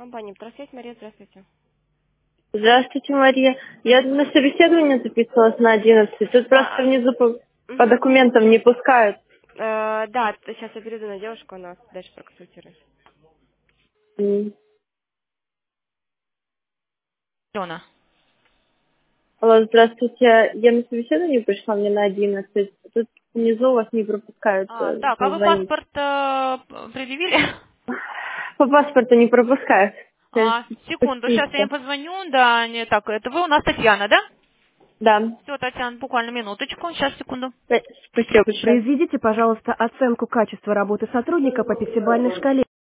Компания «Просвет», Мария, здравствуйте. Здравствуйте, Мария. Я на собеседование записывалась на 11. Тут просто внизу по Угу. документам не пускают. Да, сейчас я перейду на девушку, она дальше проконсультирует. М. Алена. Алло, здравствуйте. Я на собеседование пришла, мне на 11. Тут внизу вас не пропускают Так, а вы позвонить. паспорт предъявили? По паспорту не пропускают. Секунду, сейчас я им Спуститься. позвоню. Да, не так, это вы у нас Татьяна, да? Да. Все, Татьяна, буквально минуточку. Сейчас, секунду. Спасибо большое. Произведите, пожалуйста, оценку качества работы сотрудника по пятибалльной шкале.